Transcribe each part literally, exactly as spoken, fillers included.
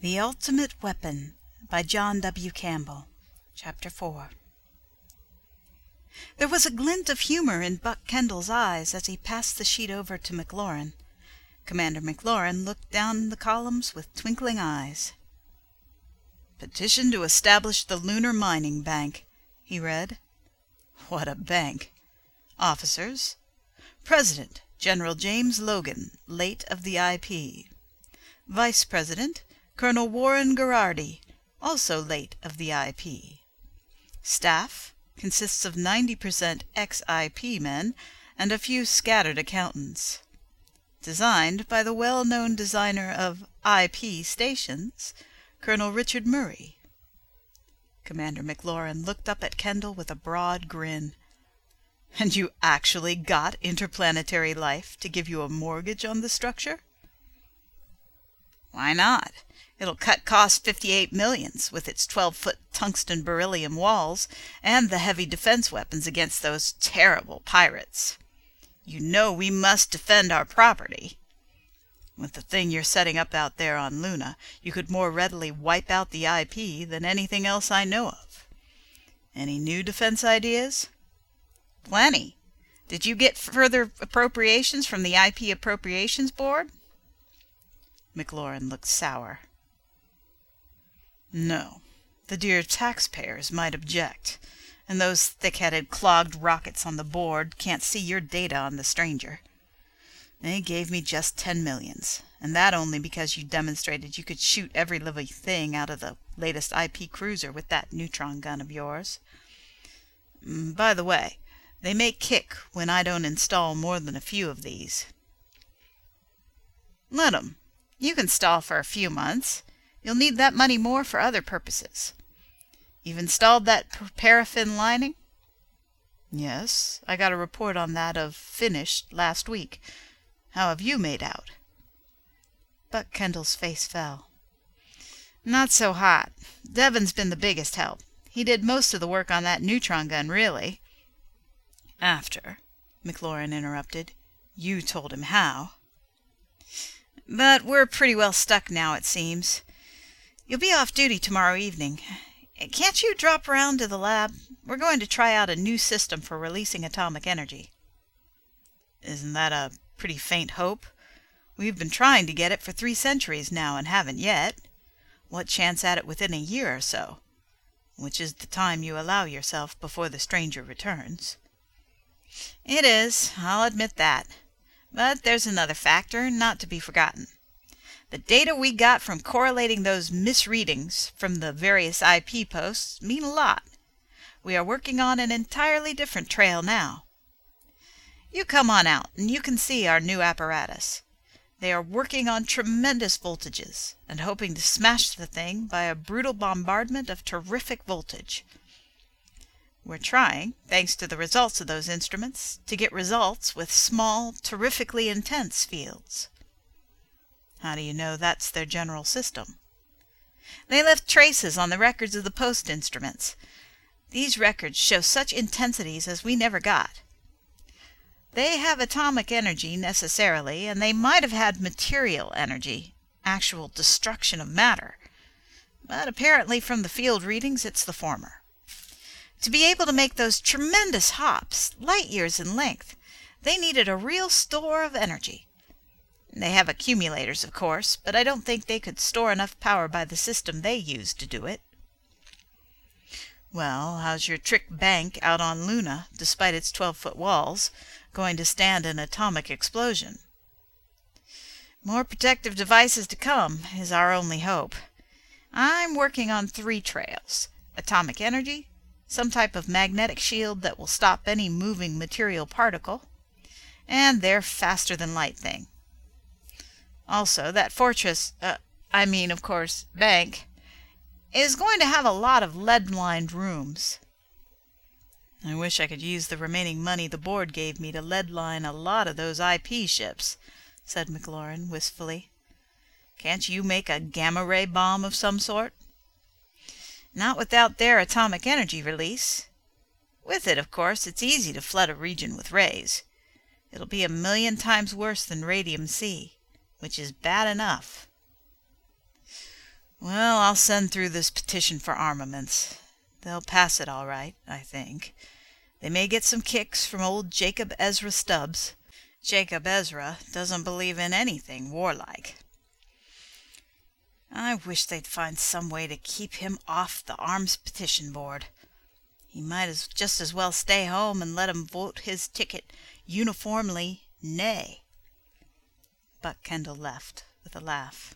The Ultimate Weapon by John W. Campbell. Chapter four. There was a glint of humor in Buck Kendall's eyes as he passed the sheet over to McLaurin. Commander McLaurin looked down the columns with twinkling eyes. "Petition to establish the Lunar Mining Bank," he read. What a bank! Officers: President, General James Logan, late of the I P. Vice President, Colonel Warren Gherardi, also late of the I P. Staff consists of ninety percent ex-I P men and a few scattered accountants. Designed by the well-known designer of I P stations, Colonel Richard Murray. Commander McLaurin looked up at Kendall with a broad grin. "And you actually got Interplanetary Life to give you a mortgage on the structure?" "Why not? It'll cut costs fifty-eight millions, with its twelve-foot tungsten beryllium walls and the heavy defense weapons against those terrible pirates. You know we must defend our property. With the thing you're setting up out there on Luna, you could more readily wipe out the I P than anything else I know of. Any new defense ideas?" "Plenty. Did you get further appropriations from the I P Appropriations Board?" McLaurin looked sour. "No. The dear taxpayers might object, and those thick-headed clogged rockets on the board can't see your data on the stranger. They gave me just ten millions, and that only because you demonstrated you could shoot every living thing out of the latest I P cruiser with that neutron gun of yours. By the way, they may kick when I don't install more than a few of these." "Let 'em. You can stall for a few months. You'll need that money more for other purposes. You've installed that paraffin lining?" "Yes, I got a report on that of finished last week. How have you made out?" Buck Kendall's face fell. "Not so hot. Devon's been the biggest help. He did most of the work on that neutron gun, really." "After," McLaurin interrupted, "you told him how." "But we're pretty well stuck now, it seems. You'll be off duty tomorrow evening. Can't you drop around to the lab? We're going to try out a new system for releasing atomic energy." "Isn't that a pretty faint hope? We've been trying to get it for three centuries now and haven't yet. What chance at it within a year or so? Which is the time you allow yourself before the stranger returns." "It is, I'll admit that. But there's another factor not to be forgotten. The data we got from correlating those misreadings from the various I P posts mean a lot. We are working on an entirely different trail now. You come on out and you can see our new apparatus. They are working on tremendous voltages and hoping to smash the thing by a brutal bombardment of terrific voltage. We're trying, thanks to the results of those instruments, to get results with small, terrifically intense fields." "How do you know that's their general system?" "They left traces on the records of the post instruments. These records show such intensities as we never got. They have atomic energy necessarily, and they might have had material energy, actual destruction of matter. But apparently from the field readings it's the former. To be able to make those tremendous hops, light years in length, they needed a real store of energy. They have accumulators, of course, but I don't think they could store enough power by the system they used to do it." "Well, how's your trick bank out on Luna, despite its twelve-foot walls, going to stand an atomic explosion?" "More protective devices to come is our only hope. I'm working on three trails: atomic energy, some type of magnetic shield that will stop any moving material particle, and their faster-than-light thing. Also, that fortress, uh, I mean, of course, bank, is going to have a lot of lead-lined rooms." "I wish I could use the remaining money the board gave me to lead-line a lot of those I P ships," said McLaurin wistfully. "Can't you make a gamma-ray bomb of some sort?" "Not without their atomic energy release. With it, of course, it's easy to flood a region with rays. It'll be a million times worse than radium C, which is bad enough." Well, I'll send through this petition for armaments. They'll pass it all right, I think. They may get some kicks from old Jacob Ezra Stubbs. Jacob Ezra doesn't believe in anything warlike. I wish they'd find some way to keep him off the Arms Petition Board. He might as just as well stay home and let 'em vote his ticket uniformly nay. Buck Kendall left with a laugh.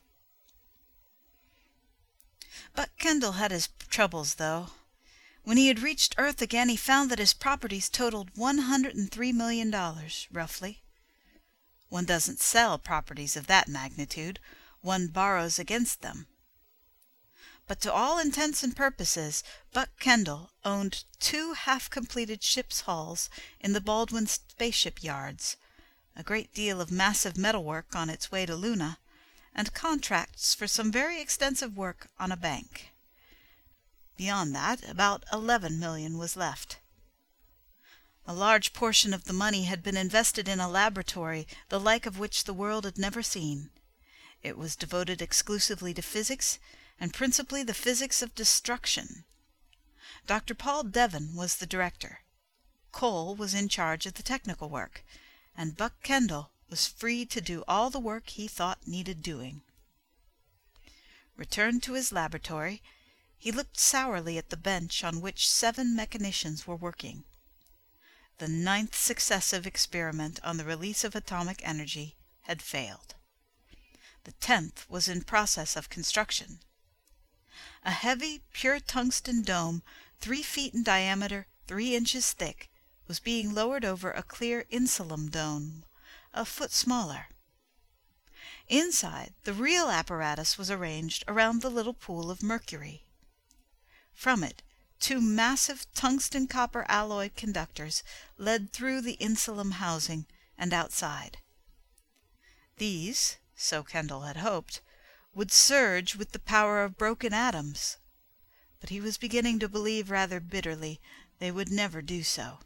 Buck Kendall had his troubles, though. When he had reached Earth again, he found that his properties totaled one hundred and three million dollars, roughly. One doesn't sell properties of that magnitude. One borrows against them. But to all intents and purposes, Buck Kendall owned two half-completed ship's hulls in the Baldwin spaceship yards, a great deal of massive metalwork on its way to Luna, and contracts for some very extensive work on a bank. Beyond that, about eleven million was left. A large portion of the money had been invested in a laboratory the like of which the world had never seen. It was devoted exclusively to physics, and principally the physics of destruction. Doctor Paul Devon was the director. Cole was in charge of the technical work, and Buck Kendall was free to do all the work he thought needed doing. Returned to his laboratory, he looked sourly at the bench on which seven mechanicians were working. The ninth successive experiment on the release of atomic energy had failed. The tenth was in process of construction. A heavy, pure tungsten dome, three feet in diameter, three inches thick, was being lowered over a clear insulum dome, a foot smaller. Inside, the real apparatus was arranged around the little pool of mercury. From it, two massive tungsten-copper alloy conductors led through the insulum housing and outside. These, so Kendall had hoped, would surge with the power of broken atoms, but he was beginning to believe rather bitterly they would never do so.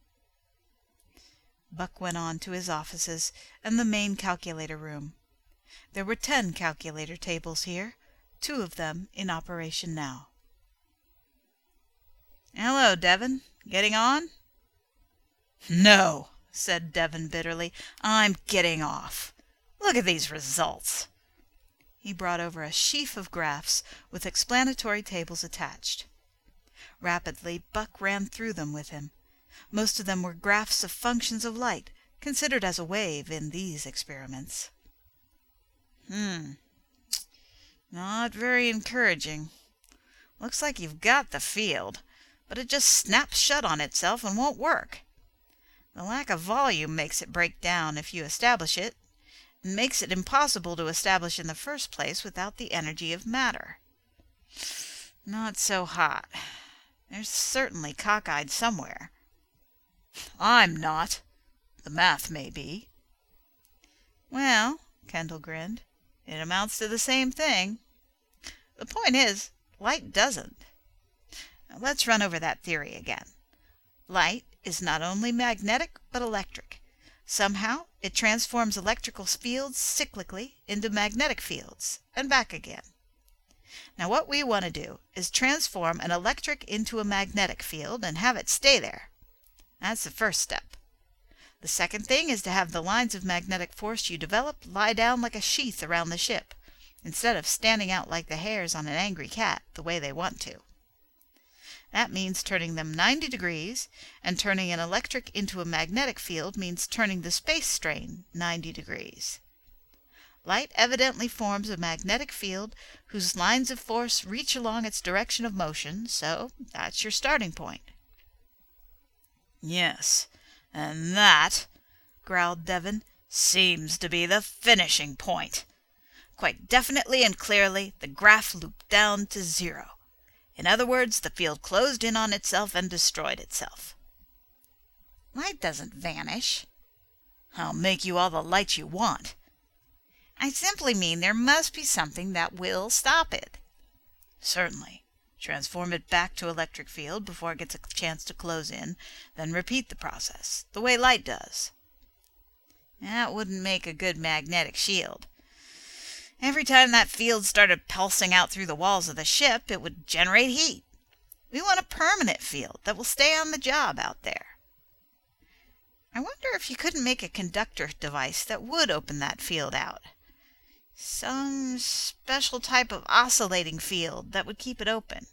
Buck went on to his offices and the main calculator room. There were ten calculator tables here, two of them in operation now. "Hello, Devon. Getting on?" "No," said Devon bitterly. "I'm getting off. Look at these results." He brought over a sheaf of graphs with explanatory tables attached. Rapidly, Buck ran through them with him. Most of them were graphs of functions of light, considered as a wave in these experiments. Hmm. Not very encouraging. Looks like you've got the field, but it just snaps shut on itself and won't work. The lack of volume makes it break down if you establish it, and makes it impossible to establish in the first place without the energy of matter. Not so hot. There's certainly cockeyed somewhere. I'm not. The math may be. Well, Kendall grinned, it amounts to the same thing. The point is, light doesn't. Now let's run over that theory again. Light is not only magnetic but electric. Somehow it transforms electrical fields cyclically into magnetic fields, and back again. Now what we want to do is transform an electric into a magnetic field and have it stay there. That's the first step. The second thing is to have the lines of magnetic force you develop lie down like a sheath around the ship, instead of standing out like the hairs on an angry cat, the way they want to. That means turning them ninety degrees, and turning an electric into a magnetic field means turning the space strain ninety degrees. Light evidently forms a magnetic field whose lines of force reach along its direction of motion, so that's your starting point. Yes, and that, growled Devon, seems to be the finishing point. Quite definitely and clearly, the graph looped down to zero. In other words, the field closed in on itself and destroyed itself. Light doesn't vanish. I'll make you all the light you want. I simply mean there must be something that will stop it. Certainly. Transform it back to electric field before it gets a chance to close in, then repeat the process, the way light does. That wouldn't make a good magnetic shield. Every time that field started pulsing out through the walls of the ship, it would generate heat. We want a permanent field that will stay on the job out there. I wonder if you couldn't make a conductor device that would open that field out. Some special type of oscillating field that would keep it open.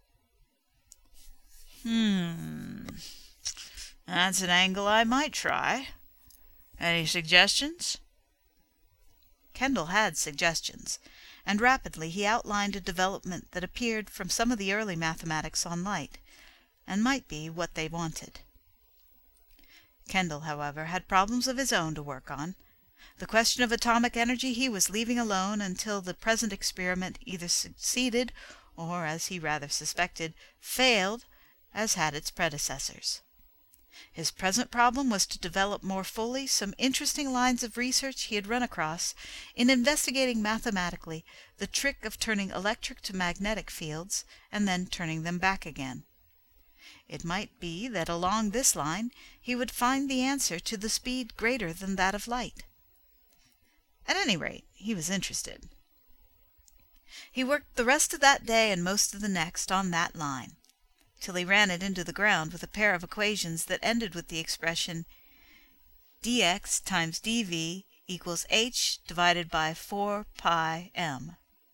Hmm. That's an angle I might try. Any suggestions? Kendall had suggestions, and rapidly he outlined a development that appeared from some of the early mathematics on light, and might be what they wanted. Kendall, however, had problems of his own to work on. The question of atomic energy he was leaving alone until the present experiment either succeeded or, as he rather suspected, failed, as had its predecessors. His present problem was to develop more fully some interesting lines of research he had run across in investigating mathematically the trick of turning electric to magnetic fields and then turning them back again. It might be that along this line he would find the answer to the speed greater than that of light. At any rate, he was interested. He worked the rest of that day and most of the next on that line, till he ran it into the ground with a pair of equations that ended with the expression dx times dv equals h divided by four pi m.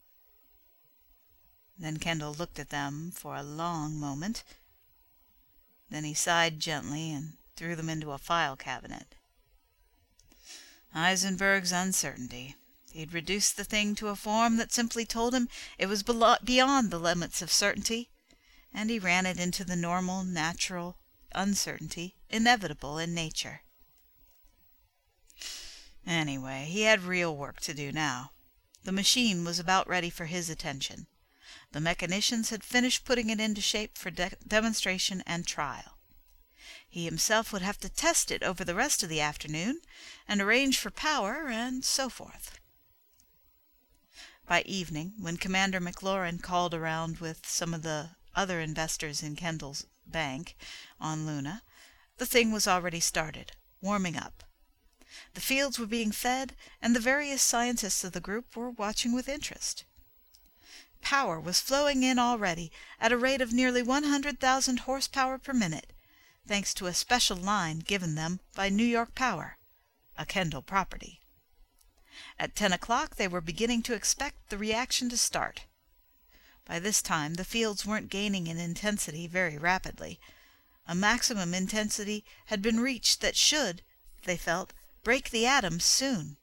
Then Kendall looked at them for a long moment. Then he sighed gently and threw them into a file cabinet. Heisenberg's uncertainty. He'd reduced the thing to a form that simply told him it was beyond the limits of certainty, and he ran it into the normal, natural uncertainty inevitable in nature. Anyway, he had real work to do now. The machine was about ready for his attention. The mechanicians had finished putting it into shape for de- demonstration and trial. He himself would have to test it over the rest of the afternoon, and arrange for power, and so forth. By evening, when Commander McLaurin called around with some of the other investors in Kendall's bank on Luna, the thing was already started, warming up. The fields were being fed, and the various scientists of the group were watching with interest. Power was flowing in already at a rate of nearly one hundred thousand horsepower per minute, thanks to a special line given them by New York Power, a Kendall property. At ten o'clock they were beginning to expect the reaction to start. By this time the fields weren't gaining in intensity very rapidly. A maximum intensity had been reached that should, they felt, break the atoms soon.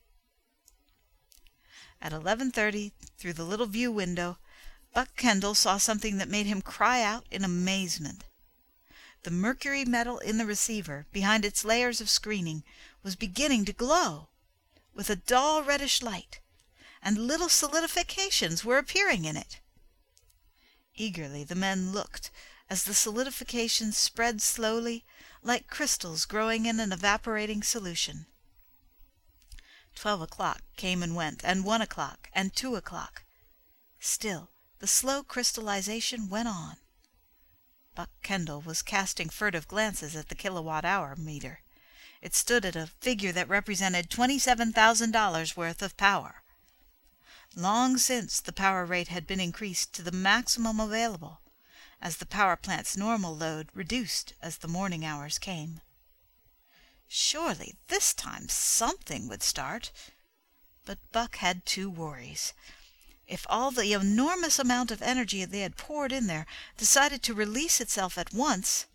At eleven thirty, through the little view window, Buck Kendall saw something that made him cry out in amazement. The mercury metal in the receiver, behind its layers of screening, was beginning to glow, with a dull reddish light, and little solidifications were appearing in it. Eagerly the men looked as the solidifications spread slowly, like crystals growing in an evaporating solution. Twelve o'clock came and went, and one o'clock, and two o'clock. Still the slow crystallization went on. Buck Kendall was casting furtive glances at the kilowatt-hour meter. It stood at a figure that represented twenty-seven thousand dollars worth of power. Long since the power rate had been increased to the maximum available, as the power plant's normal load reduced as the morning hours came. Surely this time something would start. But Buck had two worries. If all the enormous amount of energy they had poured in there decided to release itself at once,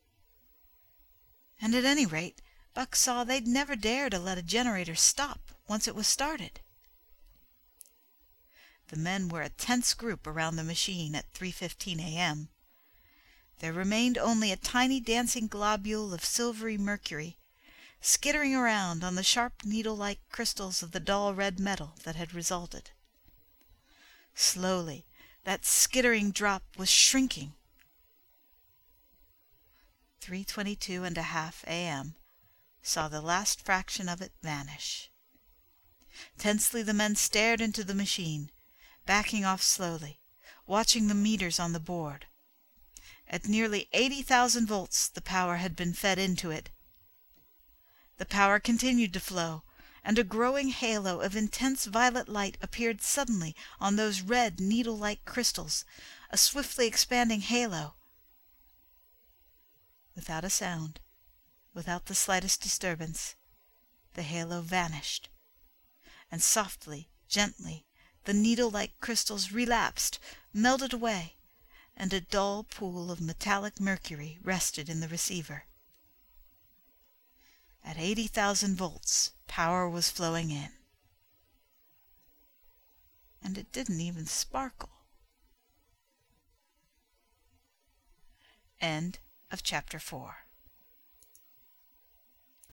and at any rate, Buck saw they'd never dare to let a generator stop once it was started. The men were a tense group around the machine at three fifteen a.m. There remained only a tiny dancing globule of silvery mercury, skittering around on the sharp needle-like crystals of the dull red metal that had resulted. Slowly, that skittering drop was shrinking. three twenty-two and a half a.m. saw the last fraction of it vanish. Tensely the men stared into the machine, backing off slowly, watching the meters on the board. At nearly eighty thousand volts the power had been fed into it. The power continued to flow, and a growing halo of intense violet light appeared suddenly on those red needle-like crystals, a swiftly expanding halo. Without a sound, without the slightest disturbance, the halo vanished, and softly, gently, the needle-like crystals relapsed, melted away, and a dull pool of metallic mercury rested in the receiver. At eighty thousand volts, power was flowing in. And it didn't even sparkle. End of chapter four.